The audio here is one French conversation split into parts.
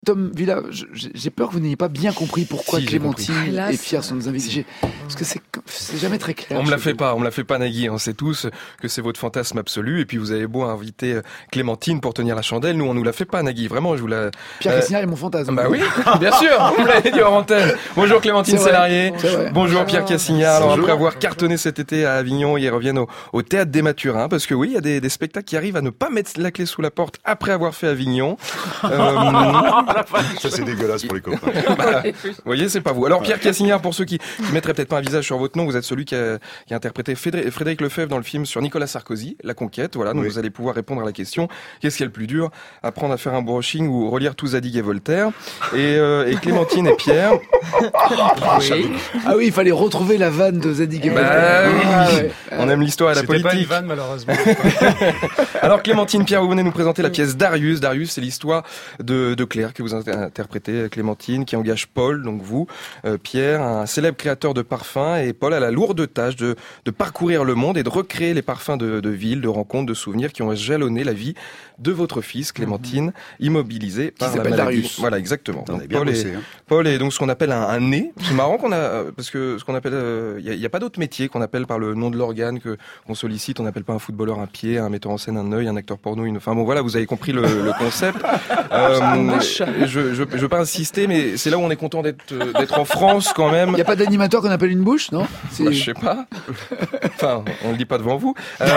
Tom Villa, j'ai peur que vous n'ayez pas bien compris pourquoi Si, Clémentine et Pierre sont nos invités. Parce que c'est jamais très clair. On me la fait pas, Nagui. On sait tous que c'est votre fantasme absolu. Et puis vous avez beau inviter Clémentine pour tenir la chandelle, nous on nous la fait pas, Nagui. Vraiment, je vous la. Pierre Cassignard est mon fantasme. Bah oui, bien sûr. Vous l'avez dit en antenne. Bonjour Clémentine Sélarié. Bonjour Pierre Cassignard. Alors après avoir cartonné cet été à Avignon, ils reviennent au théâtre des Mathurins parce que oui, il y a des spectacles qui arrivent à ne pas mettre la clé sous la porte après avoir fait Avignon. Ça c'est dégueulasse pour les copains. Vous voyez, c'est pas vous. Alors Pierre Cassignard, pour ceux qui mettraient peut-être pas un visage sur votre nom, vous êtes celui qui a interprété Frédéric Lefebvre dans le film sur Nicolas Sarkozy, La Conquête. Voilà, donc vous allez pouvoir répondre à la question qu'est-ce qui est le plus dur, apprendre à faire un brushing ou relire tout Zadig et Voltaire. Et Clémentine et Pierre. Ah oui, il fallait retrouver la vanne de Zadig et Voltaire. On aime l'histoire et la politique. C'était pas une vanne, malheureusement. Alors Clémentine, Pierre, vous venez nous présenter la pièce Darius. Darius, c'est l'histoire de Claire que vous interprétez, Clémentine, qui engage Paul, donc vous, Pierre, un célèbre créateur de parfums, et Paul a la lourde tâche de parcourir le monde et de recréer les parfums de villes, de rencontres, de souvenirs qui ont jalonné la vie de votre fils, Clémentine, immobilisé par la maladie. Darius. Voilà, exactement. On a bien bossé, Paul est donc ce qu'on appelle un nez. C'est marrant parce que ce qu'on appelle, il y a pas d'autre métier qu'on appelle par le nom de l'organe qu'on sollicite. On n'appelle pas un footballeur un pied, un metteur en scène un œil, un acteur porno enfin bon voilà, vous avez compris le concept. Je veux pas insister, mais c'est là où on est content d'être en France quand même. Il y a pas d'animateur qu'on appelle une bouche, non? Je sais pas. Enfin, on le dit pas devant vous.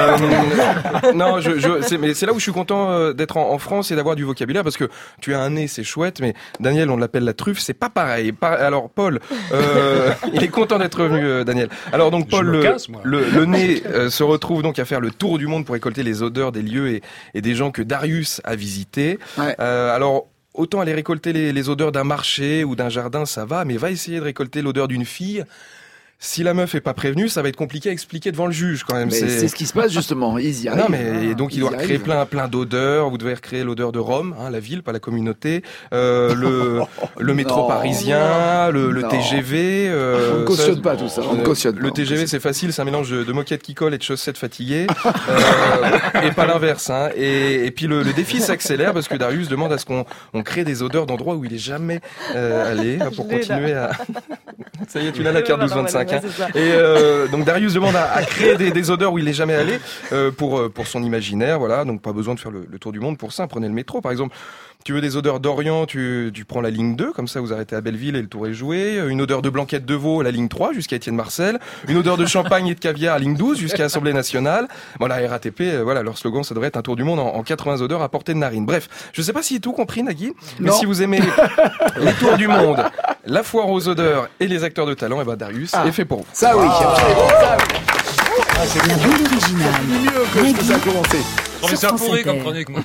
Non, mais c'est là où je suis content d'être en France et d'avoir du vocabulaire parce que tu as un nez, c'est chouette, mais Daniel, on l'appelle la truffe, c'est pas pareil. Alors Paul, il est content d'être revenu, Daniel. Alors donc Paul, le nez se retrouve donc à faire le tour du monde pour récolter les odeurs des lieux et des gens que Darius a visités. Ouais. Alors autant aller récolter les odeurs d'un marché ou d'un jardin, ça va, mais va essayer de récolter l'odeur d'une fille. Si la meuf est pas prévenue, ça va être compliqué à expliquer devant le juge quand même. Mais c'est ce qui se passe justement. Ils y arrivent. Non, mais donc il doit créer plein d'odeurs. Vous devez recréer l'odeur de Rome, la ville, pas la communauté. Le métro parisien, le TGV. On ne cautionne pas tout ça. On cautionne. Le TGV, c'est facile, c'est un mélange de moquettes qui collent et de chaussettes fatiguées, et pas l'inverse. Et puis le défi s'accélère parce que Darius demande à ce qu'on crée des odeurs d'endroits où il est jamais allé pour continuer à. Ça y est, tu l'as la carte 12-25. Et donc Darius demande à créer des odeurs où il n'est jamais allé pour son imaginaire, voilà. Donc pas besoin de faire le tour du monde pour ça. Prenez le métro, par exemple. Tu veux des odeurs d'Orient, tu prends la ligne 2, comme ça vous arrêtez à Belleville et le tour est joué. Une odeur de blanquette de veau, la ligne 3 jusqu'à Étienne Marcel. Une odeur de champagne et de caviar, ligne 12 jusqu'à l'Assemblée nationale. Bon, la RATP, voilà, leur slogan, ça devrait être un tour du monde en 80 odeurs à portée de narine. Bref, je sais pas si tout compris, Nagui, mais si vous aimez les tours du monde, la foire aux odeurs et les acteurs de talent, et ben Darius est fait pour vous. Ça oui. La bande originale. Mieux que ça a commencé. C'est un pourri comme chronique, moi.